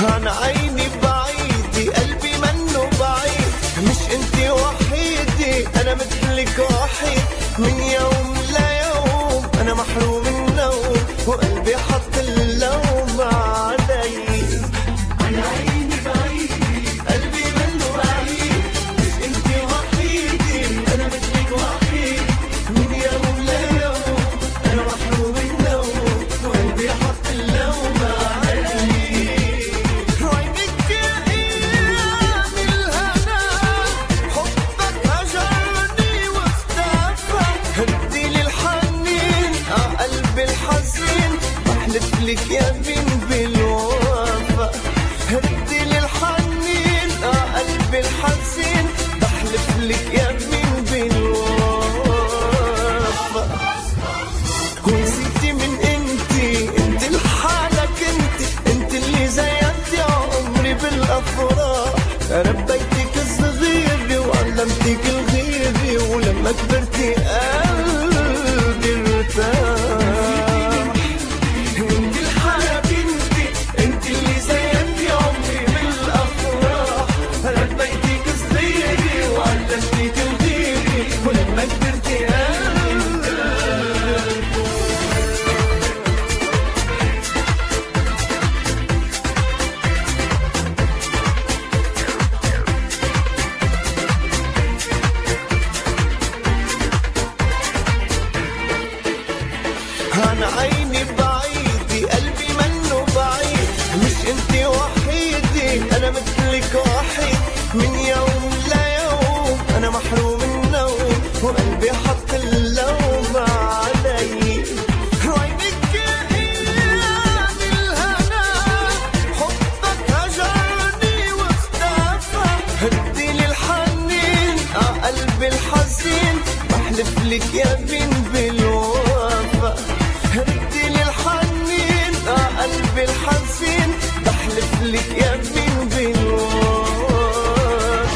عن عيني بعيدي قلبي منه بعيد، مش انتي وحيدي انا مثلك وحيد، من يوم ليوم انا محروم النوم وقلبي حط اللوم علي. عن عيني بعيدي قلبي منه بعيد، مش انتي وحيدي انا مثلك وحيد، من يوم ليوم انا محروم النوم وقلبي حط اللوم علي. عينك يا ايام الهنا حبك هجرني واختفى، هدي للحنين قلبي الحزين بحلف لك يمين بالوفا، هدي للحنين قلبي الحزين بحلف لك يمين بالوفا. ونسيتي من انت لحالك، انت اللي زينتي عمري بالافراح، ربيتك الصغير وعلمتك الغير ولما كبرتي قلبي ارتاح. انت لحالك انت اللي زينتي عمري بالافراح، ربيتك الصغير وعلمتك الغير ولما كبرتي قلبي. عن عيني بعيدي قلبي منه بعيد، مش انتي وحيدي انا مثلك وحيد، من يوم ليوم انا محروم النوم وقلبي حط اللوم علي. عينك يا ايام الهنا حبك هجرني واختفى، هدي للحنين قلبي الحزين بحلف لك يمين بالوفا، هدي للحنين قلبي الحزين بحلف لك يمين بالوفا.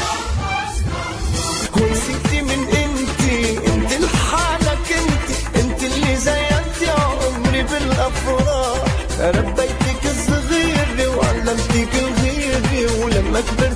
ونسيتي من انت لحالك، انت اللي زينتي عمري بالافراح، ربيتك الصغير وعلمتك الغير ولما كبرت